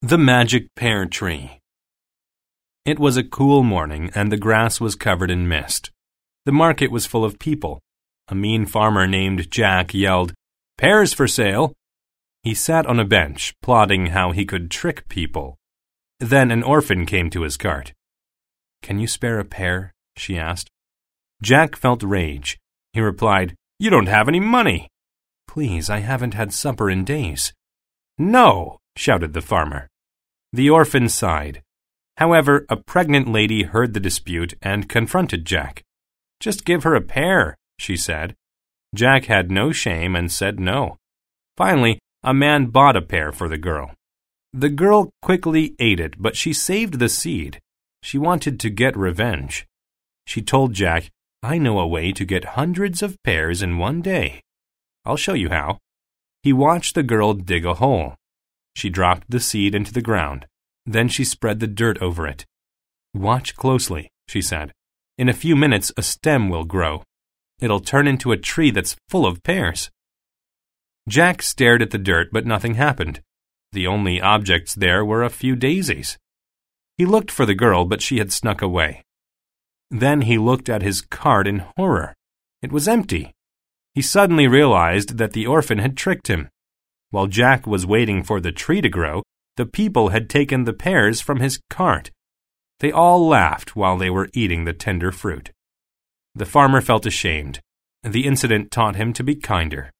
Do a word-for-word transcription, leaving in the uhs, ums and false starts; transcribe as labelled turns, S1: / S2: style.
S1: The Magic Pear Tree. It was a cool morning, and the grass was covered in mist. The market was full of people. A mean farmer named Jack yelled, "Pears for sale!" He sat on a bench, plotting how he could trick people. Then an orphan came to his cart. "Can you spare a pear?" she asked. Jack felt rage. He replied, "You don't have any money." "Please, I haven't had supper in days." "No!" shouted the farmer. The orphan sighed. However, a pregnant lady heard the dispute and confronted Jack. "Just give her a pear," she said. Jack had no shame and said no. Finally, a man bought a pear for the girl. The girl quickly ate it, but she saved the seed. She wanted to get revenge. She told Jack, "I know a way to get hundreds of pears in one day. I'll show you how." He watched the girl dig a hole. She dropped the seed into the ground. Then she spread the dirt over it. "Watch closely," she said. "In a few minutes, a stem will grow. It'll turn into a tree that's full of pears." Jack stared at the dirt, but nothing happened. The only objects there were a few daisies. He looked for the girl, but she had snuck away. Then he looked at his cart in horror. It was empty. He suddenly realized that the orphan had tricked him. While Jack was waiting for the tree to grow, the people had taken the pears from his cart. They all laughed while they were eating the tender fruit. The farmer felt ashamed. The incident taught him to be kinder.